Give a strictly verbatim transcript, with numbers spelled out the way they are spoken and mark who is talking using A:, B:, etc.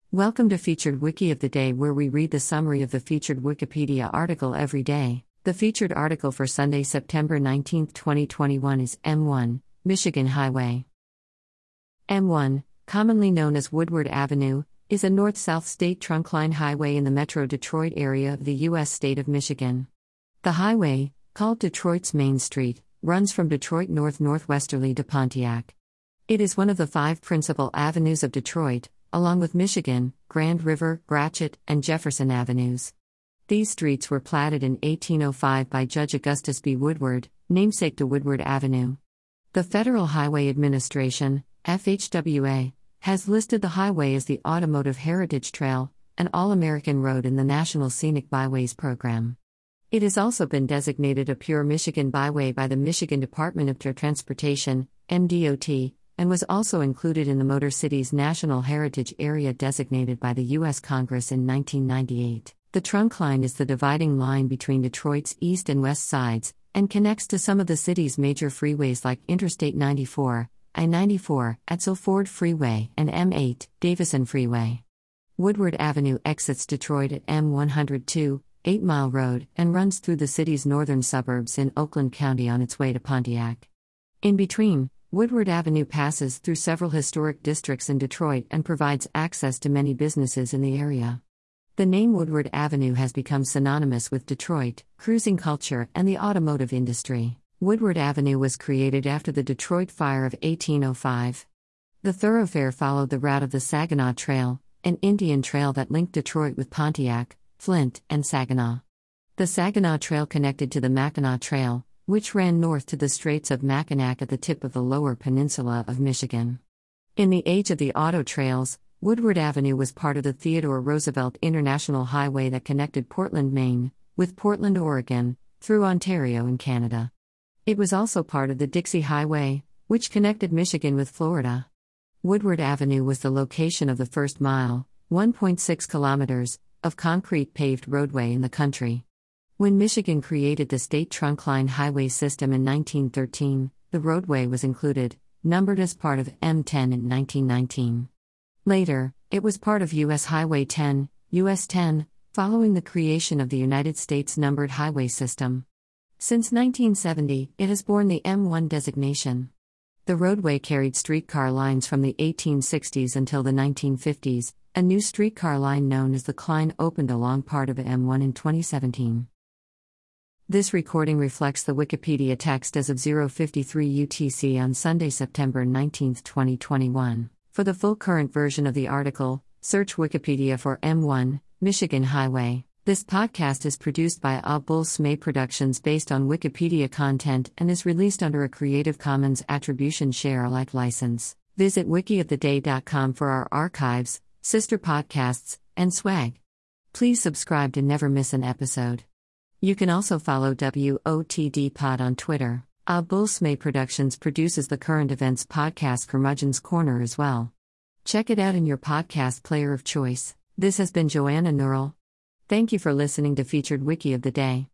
A: Welcome to Featured Wiki of the Day, where we read the summary of the featured Wikipedia article every day. The featured article for Sunday, September nineteenth, twenty twenty-one is M one, Michigan Highway. M one, commonly known as Woodward Avenue, is a north-south state trunkline highway in the Metro Detroit area of the U S state of Michigan. The highway, called Detroit's Main Street, runs from Detroit north-northwesterly to Pontiac. It is one of the five principal avenues of Detroit, along with Michigan, Grand River, Gratiot, and Jefferson Avenues. These streets were platted in eighteen oh five by Judge Augustus B. Woodward, namesake to Woodward Avenue. The Federal Highway Administration, F H W A, has listed the highway as the Automotive Heritage Trail, an All-American road in the National Scenic Byways Program. It has also been designated a Pure Michigan Byway by the Michigan Department of Transportation, M D O T, and was also included in the Motor Cities National Heritage Area designated by the U S Congress in nineteen ninety-eight. The trunkline is the dividing line between Detroit's east and west sides, and connects to some of the city's major freeways like Interstate ninety-four, I ninety-four, Edsel Ford Freeway, and M eight, Davison Freeway. Woodward Avenue exits Detroit at M one oh two, eight Mile Road, and runs through the city's northern suburbs in Oakland County on its way to Pontiac. In between, Woodward Avenue passes through several historic districts in Detroit and provides access to many businesses in the area. The name Woodward Avenue has become synonymous with Detroit, cruising culture, and the automotive industry. Woodward Avenue was created after the Detroit Fire of eighteen oh five. The thoroughfare followed the route of the Saginaw Trail, an Indian trail that linked Detroit with Pontiac, Flint, and Saginaw. The Saginaw Trail connected to the Mackinac Trail, which ran north to the Straits of Mackinac at the tip of the lower peninsula of Michigan. In the age of the auto trails, Woodward Avenue was part of the Theodore Roosevelt International Highway that connected Portland, Maine, with Portland, Oregon, through Ontario and Canada. It was also part of the Dixie Highway, which connected Michigan with Florida. Woodward Avenue was the location of the first mile, one point six kilometers, of concrete paved roadway in the country. When Michigan created the state trunkline highway system in nineteen thirteen, the roadway was included, numbered as part of M ten in nineteen nineteen. Later, it was part of U S Highway ten, U S ten, following the creation of the United States numbered highway system. Since nineteen seventy, it has borne the M one designation. The roadway carried streetcar lines from the eighteen sixties until the nineteen fifties. A new streetcar line known as the Cline opened along part of M one in twenty seventeen. This recording reflects the Wikipedia text as of zero fifty-three U T C on Sunday, September nineteenth, twenty twenty-one. For the full current version of the article, search Wikipedia for M one, Michigan Highway. This podcast is produced by A Bull Smay Productions based on Wikipedia content and is released under a Creative Commons Attribution Share Alike license. Visit wiki of the day dot com for our archives, sister podcasts, and swag. Please subscribe to never miss an episode. You can also follow W O T D Pod on Twitter. A Bull Smay Productions produces the current events podcast Curmudgeon's Corner as well. Check it out in your podcast player of choice. This has been Joanna Neural. Thank you for listening to Featured Wiki of the Day.